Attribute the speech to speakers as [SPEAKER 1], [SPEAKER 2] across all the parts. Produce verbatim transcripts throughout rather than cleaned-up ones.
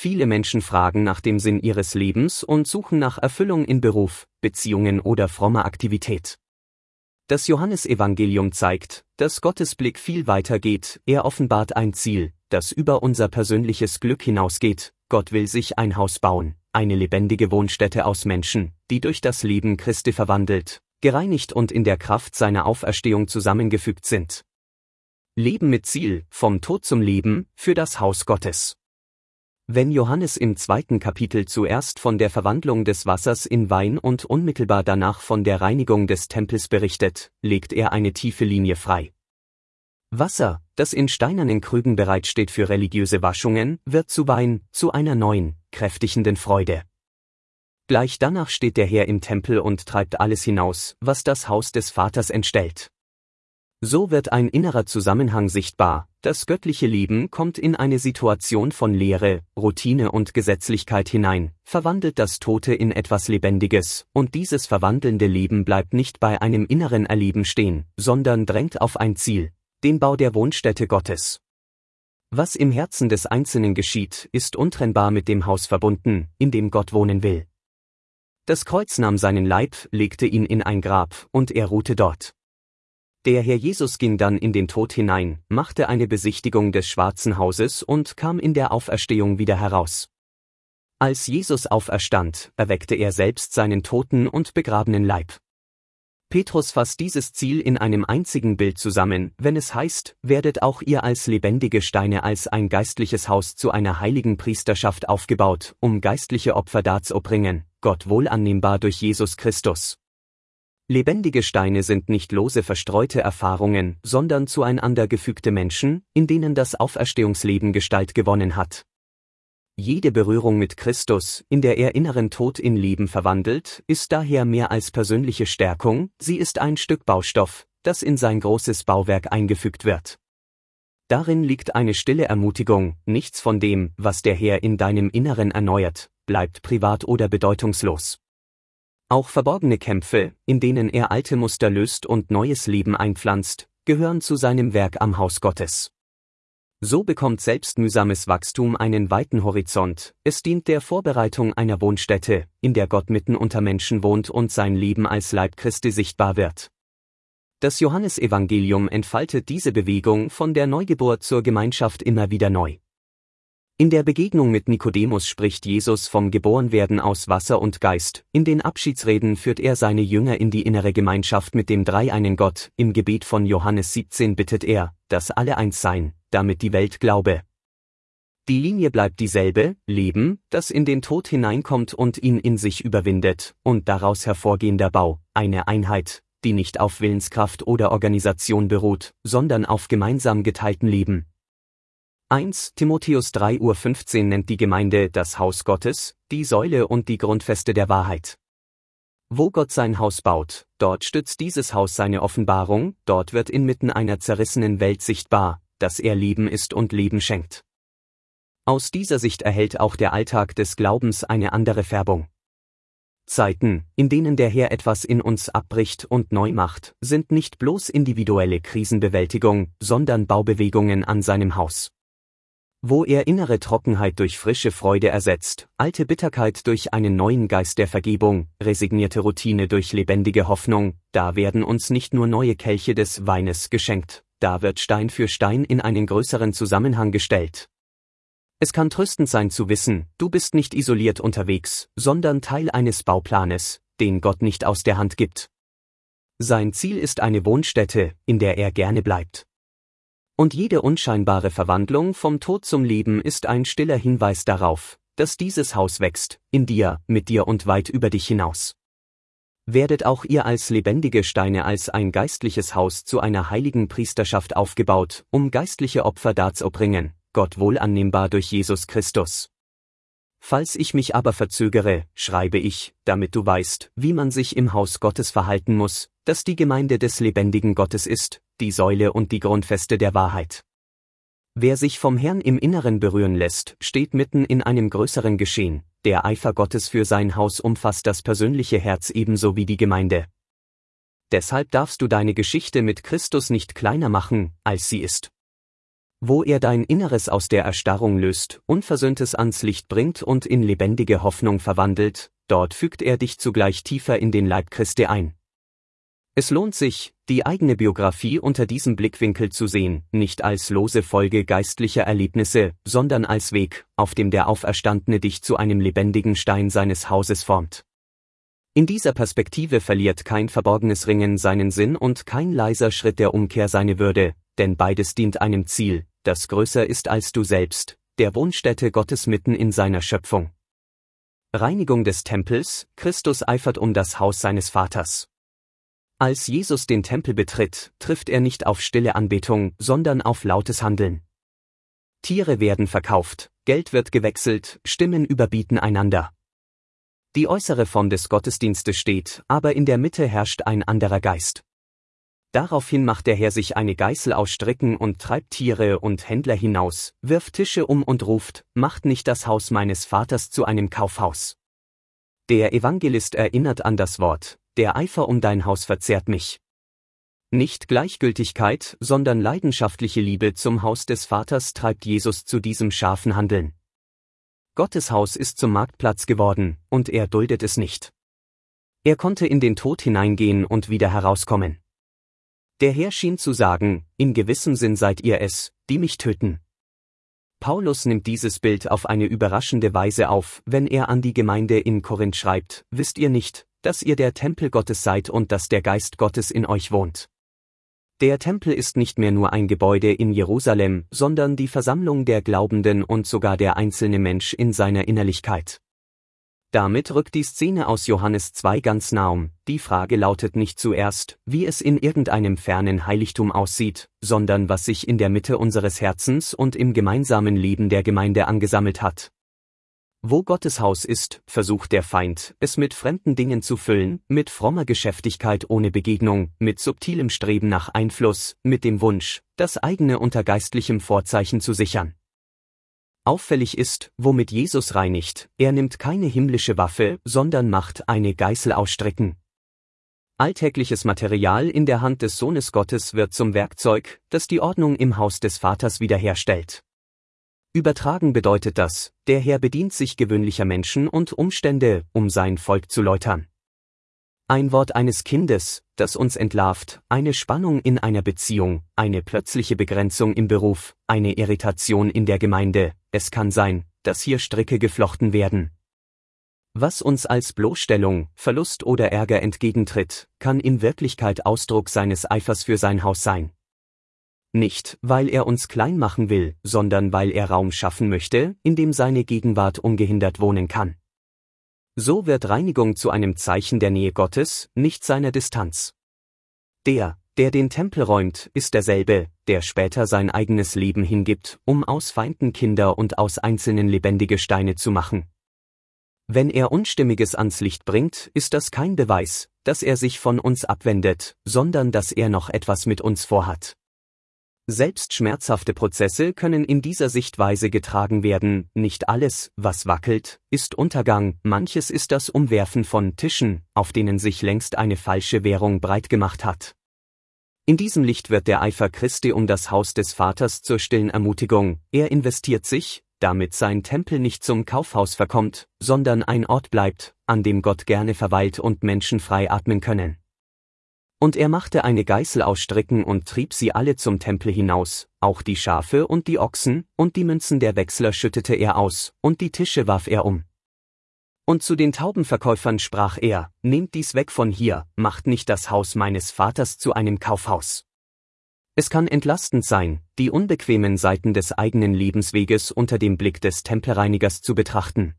[SPEAKER 1] Viele Menschen fragen nach dem Sinn ihres Lebens und suchen nach Erfüllung in Beruf, Beziehungen oder frommer Aktivität. Das Johannesevangelium zeigt, dass Gottes Blick viel weiter geht, er offenbart ein Ziel, das über unser persönliches Glück hinausgeht. Gott will sich ein Haus bauen, eine lebendige Wohnstätte aus Menschen, die durch das Leben Christi verwandelt, gereinigt und in der Kraft seiner Auferstehung zusammengefügt sind. Leben mit Ziel, vom Tod zum Leben, für das Haus Gottes. Wenn Johannes im zweiten Kapitel zuerst von der Verwandlung des Wassers in Wein und unmittelbar danach von der Reinigung des Tempels berichtet, legt er eine tiefe Linie frei. Wasser, das in steinernen Krügen bereitsteht für religiöse Waschungen, wird zu Wein, zu einer neuen, kräftigenden Freude. Gleich danach steht der Herr im Tempel und treibt alles hinaus, was das Haus des Vaters entstellt. So wird ein innerer Zusammenhang sichtbar, das göttliche Leben kommt in eine Situation von Leere, Routine und Gesetzlichkeit hinein, verwandelt das Tote in etwas Lebendiges, und dieses verwandelnde Leben bleibt nicht bei einem inneren Erleben stehen, sondern drängt auf ein Ziel, den Bau der Wohnstätte Gottes. Was im Herzen des Einzelnen geschieht, ist untrennbar mit dem Haus verbunden, in dem Gott wohnen will. Das Kreuz nahm seinen Leib, legte ihn in ein Grab, und er ruhte dort. Der Herr Jesus ging dann in den Tod hinein, machte eine Besichtigung des schwarzen Hauses und kam in der Auferstehung wieder heraus. Als Jesus auferstand, erweckte er selbst seinen toten und begrabenen Leib. Petrus fasst dieses Ziel in einem einzigen Bild zusammen, wenn es heißt, werdet auch ihr als lebendige Steine als ein geistliches Haus zu einer heiligen Priesterschaft aufgebaut, um geistliche Opfer darzubringen, Gott wohlannehmbar durch Jesus Christus. Lebendige Steine sind nicht lose verstreute Erfahrungen, sondern zueinander gefügte Menschen, in denen das Auferstehungsleben Gestalt gewonnen hat. Jede Berührung mit Christus, in der er inneren Tod in Leben verwandelt, ist daher mehr als persönliche Stärkung, sie ist ein Stück Baustoff, das in sein großes Bauwerk eingefügt wird. Darin liegt eine stille Ermutigung, nichts von dem, was der Herr in deinem Inneren erneuert, bleibt privat oder bedeutungslos. Auch verborgene Kämpfe, in denen er alte Muster löst und neues Leben einpflanzt, gehören zu seinem Werk am Haus Gottes. So bekommt selbst mühsames Wachstum einen weiten Horizont, es dient der Vorbereitung einer Wohnstätte, in der Gott mitten unter Menschen wohnt und sein Leben als Leib Christi sichtbar wird. Das Johannesevangelium entfaltet diese Bewegung von der Neugeburt zur Gemeinschaft immer wieder neu. In der Begegnung mit Nikodemus spricht Jesus vom Geborenwerden aus Wasser und Geist, in den Abschiedsreden führt er seine Jünger in die innere Gemeinschaft mit dem dreieinen Gott, im Gebet von Johannes siebzehn bittet er, dass alle eins seien, damit die Welt glaube. Die Linie bleibt dieselbe, Leben, das in den Tod hineinkommt und ihn in sich überwindet, und daraus hervorgehender Bau, eine Einheit, die nicht auf Willenskraft oder Organisation beruht, sondern auf gemeinsam geteilten Leben. eins Timotheus drei fünfzehn nennt die Gemeinde das Haus Gottes, die Säule und die Grundfeste der Wahrheit. Wo Gott sein Haus baut, dort stützt dieses Haus seine Offenbarung, dort wird inmitten einer zerrissenen Welt sichtbar, dass er Leben ist und Leben schenkt. Aus dieser Sicht erhält auch der Alltag des Glaubens eine andere Färbung. Zeiten, in denen der Herr etwas in uns abbricht und neu macht, sind nicht bloß individuelle Krisenbewältigung, sondern Baubewegungen an seinem Haus. Wo er innere Trockenheit durch frische Freude ersetzt, alte Bitterkeit durch einen neuen Geist der Vergebung, resignierte Routine durch lebendige Hoffnung, da werden uns nicht nur neue Kelche des Weines geschenkt, da wird Stein für Stein in einen größeren Zusammenhang gestellt. Es kann tröstend sein zu wissen, du bist nicht isoliert unterwegs, sondern Teil eines Bauplanes, den Gott nicht aus der Hand gibt. Sein Ziel ist eine Wohnstätte, in der er gerne bleibt. Und jede unscheinbare Verwandlung vom Tod zum Leben ist ein stiller Hinweis darauf, dass dieses Haus wächst, in dir, mit dir und weit über dich hinaus. Werdet auch ihr als lebendige Steine als ein geistliches Haus zu einer heiligen Priesterschaft aufgebaut, um geistliche Opfer darzubringen, Gott wohlannehmbar durch Jesus Christus. Falls ich mich aber verzögere, schreibe ich, damit du weißt, wie man sich im Haus Gottes verhalten muss, das die Gemeinde des lebendigen Gottes ist, die Säule und die Grundfeste der Wahrheit. Wer sich vom Herrn im Inneren berühren lässt, steht mitten in einem größeren Geschehen, der Eifer Gottes für sein Haus umfasst das persönliche Herz ebenso wie die Gemeinde. Deshalb darfst du deine Geschichte mit Christus nicht kleiner machen, als sie ist. Wo er dein Inneres aus der Erstarrung löst, Unversöhntes ans Licht bringt und in lebendige Hoffnung verwandelt, dort fügt er dich zugleich tiefer in den Leib Christi ein. Es lohnt sich, die eigene Biografie unter diesem Blickwinkel zu sehen, nicht als lose Folge geistlicher Erlebnisse, sondern als Weg, auf dem der Auferstandene dich zu einem lebendigen Stein seines Hauses formt. In dieser Perspektive verliert kein verborgenes Ringen seinen Sinn und kein leiser Schritt der Umkehr seine Würde, denn beides dient einem Ziel, das größer ist als du selbst, der Wohnstätte Gottes mitten in seiner Schöpfung. Reinigung des Tempels, Christus eifert um das Haus seines Vaters. Als Jesus den Tempel betritt, trifft er nicht auf stille Anbetung, sondern auf lautes Handeln. Tiere werden verkauft, Geld wird gewechselt, Stimmen überbieten einander. Die äußere Form des Gottesdienstes steht, aber in der Mitte herrscht ein anderer Geist. Daraufhin macht der Herr sich eine Geißel aus Stricken und treibt Tiere und Händler hinaus, wirft Tische um und ruft, macht nicht das Haus meines Vaters zu einem Kaufhaus. Der Evangelist erinnert an das Wort, der Eifer um dein Haus verzehrt mich. Nicht Gleichgültigkeit, sondern leidenschaftliche Liebe zum Haus des Vaters treibt Jesus zu diesem scharfen Handeln. Gottes Haus ist zum Marktplatz geworden, und er duldet es nicht. Er konnte in den Tod hineingehen und wieder herauskommen. Der Herr schien zu sagen, in gewissem Sinn seid ihr es, die mich töten. Paulus nimmt dieses Bild auf eine überraschende Weise auf, wenn er an die Gemeinde in Korinth schreibt, wisst ihr nicht, dass ihr der Tempel Gottes seid und dass der Geist Gottes in euch wohnt. Der Tempel ist nicht mehr nur ein Gebäude in Jerusalem, sondern die Versammlung der Glaubenden und sogar der einzelne Mensch in seiner Innerlichkeit. Damit rückt die Szene aus Johannes zwei ganz nah um. Die Frage lautet nicht zuerst, wie es in irgendeinem fernen Heiligtum aussieht, sondern was sich in der Mitte unseres Herzens und im gemeinsamen Leben der Gemeinde angesammelt hat. Wo Gottes Haus ist, versucht der Feind, es mit fremden Dingen zu füllen, mit frommer Geschäftigkeit ohne Begegnung, mit subtilem Streben nach Einfluss, mit dem Wunsch, das eigene unter geistlichem Vorzeichen zu sichern. Auffällig ist, womit Jesus reinigt, er nimmt keine himmlische Waffe, sondern macht eine Geißel ausstrecken. Alltägliches Material in der Hand des Sohnes Gottes wird zum Werkzeug, das die Ordnung im Haus des Vaters wiederherstellt. Übertragen bedeutet das, der Herr bedient sich gewöhnlicher Menschen und Umstände, um sein Volk zu läutern. Ein Wort eines Kindes, das uns entlarvt, eine Spannung in einer Beziehung, eine plötzliche Begrenzung im Beruf, eine Irritation in der Gemeinde, es kann sein, dass hier Stricke geflochten werden. Was uns als Bloßstellung, Verlust oder Ärger entgegentritt, kann in Wirklichkeit Ausdruck seines Eifers für sein Haus sein. Nicht, weil er uns klein machen will, sondern weil er Raum schaffen möchte, in dem seine Gegenwart ungehindert wohnen kann. So wird Reinigung zu einem Zeichen der Nähe Gottes, nicht seiner Distanz. Der, der den Tempel räumt, ist derselbe, der später sein eigenes Leben hingibt, um aus Feinden Kinder und aus Einzelnen lebendige Steine zu machen. Wenn er Unstimmiges ans Licht bringt, ist das kein Beweis, dass er sich von uns abwendet, sondern dass er noch etwas mit uns vorhat. Selbst schmerzhafte Prozesse können in dieser Sichtweise getragen werden, nicht alles, was wackelt, ist Untergang, manches ist das Umwerfen von Tischen, auf denen sich längst eine falsche Währung breit gemacht hat. In diesem Licht wird der Eifer Christi um das Haus des Vaters zur stillen Ermutigung, er investiert sich, damit sein Tempel nicht zum Kaufhaus verkommt, sondern ein Ort bleibt, an dem Gott gerne verweilt und Menschen frei atmen können. Und er machte eine Geißel aus Stricken und trieb sie alle zum Tempel hinaus, auch die Schafe und die Ochsen, und die Münzen der Wechsler schüttete er aus, und die Tische warf er um. Und zu den Taubenverkäufern sprach er, nehmt dies weg von hier, macht nicht das Haus meines Vaters zu einem Kaufhaus. Es kann entlastend sein, die unbequemen Seiten des eigenen Lebensweges unter dem Blick des Tempelreinigers zu betrachten.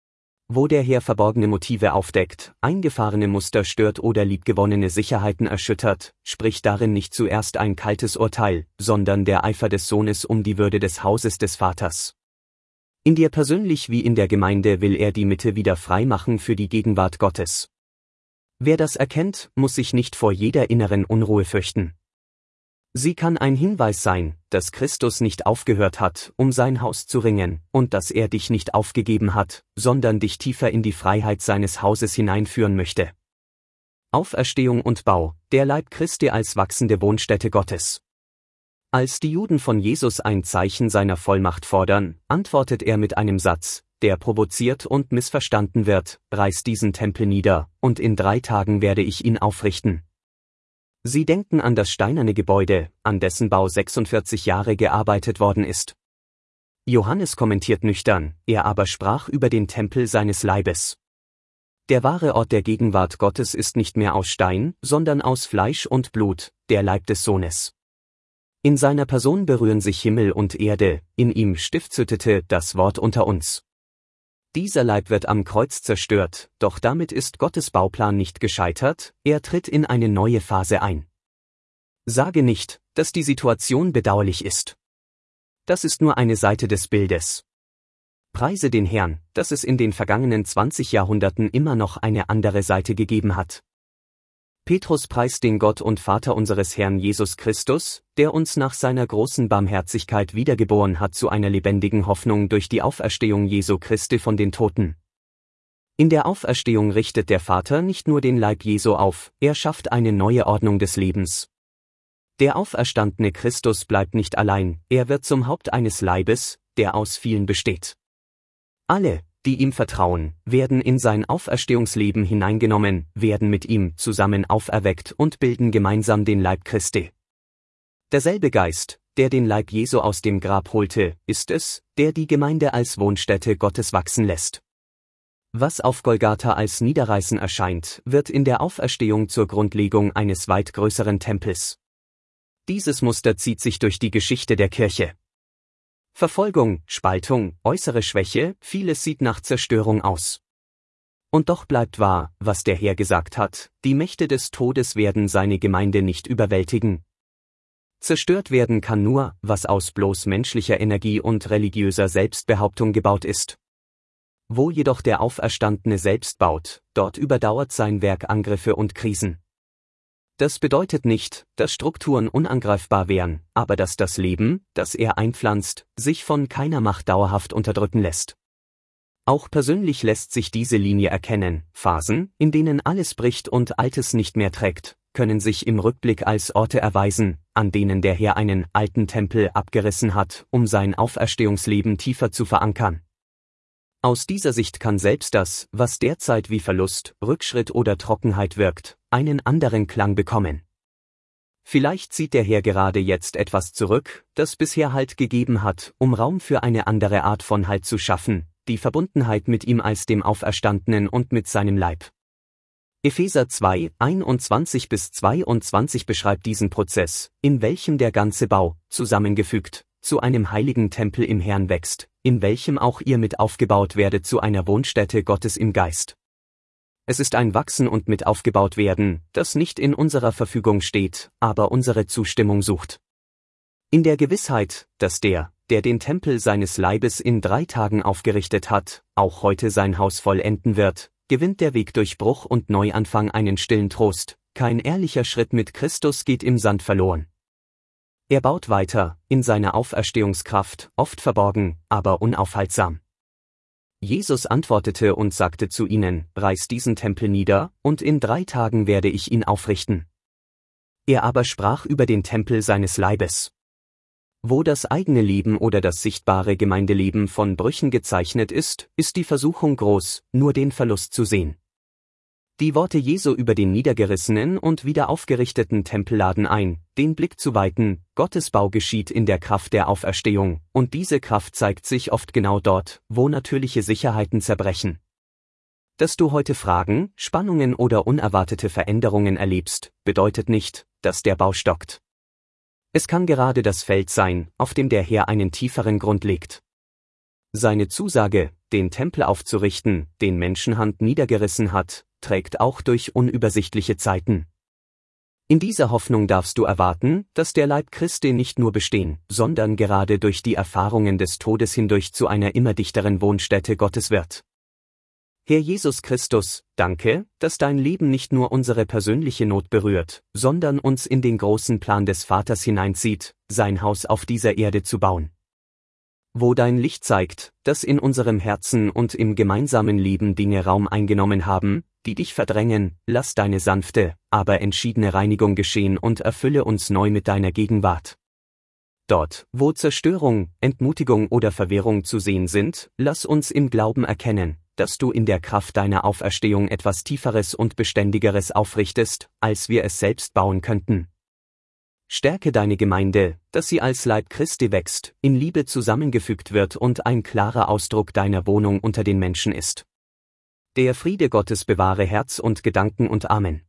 [SPEAKER 1] Wo der Herr verborgene Motive aufdeckt, eingefahrene Muster stört oder liebgewonnene Sicherheiten erschüttert, spricht darin nicht zuerst ein kaltes Urteil, sondern der Eifer des Sohnes um die Würde des Hauses des Vaters. In dir persönlich wie in der Gemeinde will er die Mitte wieder frei machen für die Gegenwart Gottes. Wer das erkennt, muss sich nicht vor jeder inneren Unruhe fürchten. Sie kann ein Hinweis sein, dass Christus nicht aufgehört hat, um sein Haus zu ringen, und dass er dich nicht aufgegeben hat, sondern dich tiefer in die Freiheit seines Hauses hineinführen möchte. Auferstehung und Bau, der Leib Christi als wachsende Wohnstätte Gottes. Als die Juden von Jesus ein Zeichen seiner Vollmacht fordern, antwortet er mit einem Satz, der provoziert und missverstanden wird: Reiß diesen Tempel nieder, und in drei Tagen werde ich ihn aufrichten. Sie denken an das steinerne Gebäude, an dessen Bau sechsundvierzig Jahre gearbeitet worden ist. Johannes kommentiert nüchtern, er aber sprach über den Tempel seines Leibes. Der wahre Ort der Gegenwart Gottes ist nicht mehr aus Stein, sondern aus Fleisch und Blut, der Leib des Sohnes. In seiner Person berühren sich Himmel und Erde, in ihm stiftshüttete das Wort unter uns. Dieser Leib wird am Kreuz zerstört, doch damit ist Gottes Bauplan nicht gescheitert, er tritt in eine neue Phase ein. Sage nicht, dass die Situation bedauerlich ist. Das ist nur eine Seite des Bildes. Preise den Herrn, dass es in den vergangenen zwanzig Jahrhunderten immer noch eine andere Seite gegeben hat. Petrus preist den Gott und Vater unseres Herrn Jesus Christus, der uns nach seiner großen Barmherzigkeit wiedergeboren hat zu einer lebendigen Hoffnung durch die Auferstehung Jesu Christi von den Toten. In der Auferstehung richtet der Vater nicht nur den Leib Jesu auf, er schafft eine neue Ordnung des Lebens. Der auferstandene Christus bleibt nicht allein, er wird zum Haupt eines Leibes, der aus vielen besteht. Alle, die ihm vertrauen, werden in sein Auferstehungsleben hineingenommen, werden mit ihm zusammen auferweckt und bilden gemeinsam den Leib Christi. Derselbe Geist, der den Leib Jesu aus dem Grab holte, ist es, der die Gemeinde als Wohnstätte Gottes wachsen lässt. Was auf Golgatha als Niederreißen erscheint, wird in der Auferstehung zur Grundlegung eines weit größeren Tempels. Dieses Muster zieht sich durch die Geschichte der Kirche. Verfolgung, Spaltung, äußere Schwäche, vieles sieht nach Zerstörung aus. Und doch bleibt wahr, was der Herr gesagt hat: Die Mächte des Todes werden seine Gemeinde nicht überwältigen. Zerstört werden kann nur, was aus bloß menschlicher Energie und religiöser Selbstbehauptung gebaut ist. Wo jedoch der Auferstandene selbst baut, dort überdauert sein Werk Angriffe und Krisen. Das bedeutet nicht, dass Strukturen unangreifbar wären, aber dass das Leben, das er einpflanzt, sich von keiner Macht dauerhaft unterdrücken lässt. Auch persönlich lässt sich diese Linie erkennen: Phasen, in denen alles bricht und Altes nicht mehr trägt, können sich im Rückblick als Orte erweisen, an denen der Herr einen alten Tempel abgerissen hat, um sein Auferstehungsleben tiefer zu verankern. Aus dieser Sicht kann selbst das, was derzeit wie Verlust, Rückschritt oder Trockenheit wirkt, einen anderen Klang bekommen. Vielleicht zieht der Herr gerade jetzt etwas zurück, das bisher Halt gegeben hat, um Raum für eine andere Art von Halt zu schaffen, die Verbundenheit mit ihm als dem Auferstandenen und mit seinem Leib. Epheser zwei, einundzwanzig bis zweiundzwanzig beschreibt diesen Prozess, in welchem der ganze Bau, zusammengefügt, zu einem heiligen Tempel im Herrn wächst, in welchem auch ihr mit aufgebaut werdet zu einer Wohnstätte Gottes im Geist. Es ist ein Wachsen und mit aufgebaut werden, das nicht in unserer Verfügung steht, aber unsere Zustimmung sucht. In der Gewissheit, dass der, der den Tempel seines Leibes in drei Tagen aufgerichtet hat, auch heute sein Haus vollenden wird, gewinnt der Weg durch Bruch und Neuanfang einen stillen Trost. Kein ehrlicher Schritt mit Christus geht im Sand verloren. Er baut weiter, in seiner Auferstehungskraft, oft verborgen, aber unaufhaltsam. Jesus antwortete und sagte zu ihnen: Reiß diesen Tempel nieder, und in drei Tagen werde ich ihn aufrichten. Er aber sprach über den Tempel seines Leibes. Wo das eigene Leben oder das sichtbare Gemeindeleben von Brüchen gezeichnet ist, ist die Versuchung groß, nur den Verlust zu sehen. Die Worte Jesu über den niedergerissenen und wieder aufgerichteten Tempel laden ein, den Blick zu weiten: Gottes Bau geschieht in der Kraft der Auferstehung, und diese Kraft zeigt sich oft genau dort, wo natürliche Sicherheiten zerbrechen. Dass du heute Fragen, Spannungen oder unerwartete Veränderungen erlebst, bedeutet nicht, dass der Bau stockt. Es kann gerade das Feld sein, auf dem der Herr einen tieferen Grund legt. Seine Zusage, den Tempel aufzurichten, den Menschenhand niedergerissen hat, trägt auch durch unübersichtliche Zeiten. In dieser Hoffnung darfst du erwarten, dass der Leib Christi nicht nur bestehen, sondern gerade durch die Erfahrungen des Todes hindurch zu einer immer dichteren Wohnstätte Gottes wird. Herr Jesus Christus, danke, dass dein Leben nicht nur unsere persönliche Not berührt, sondern uns in den großen Plan des Vaters hineinzieht, sein Haus auf dieser Erde zu bauen. Wo dein Licht zeigt, dass in unserem Herzen und im gemeinsamen Leben Dinge Raum eingenommen haben, die dich verdrängen, lass deine sanfte, aber entschiedene Reinigung geschehen und erfülle uns neu mit deiner Gegenwart. Dort, wo Zerstörung, Entmutigung oder Verwirrung zu sehen sind, lass uns im Glauben erkennen, dass du in der Kraft deiner Auferstehung etwas Tieferes und Beständigeres aufrichtest, als wir es selbst bauen könnten. Stärke deine Gemeinde, dass sie als Leib Christi wächst, in Liebe zusammengefügt wird und ein klarer Ausdruck deiner Wohnung unter den Menschen ist. Der Friede Gottes bewahre Herz und Gedanken und Amen.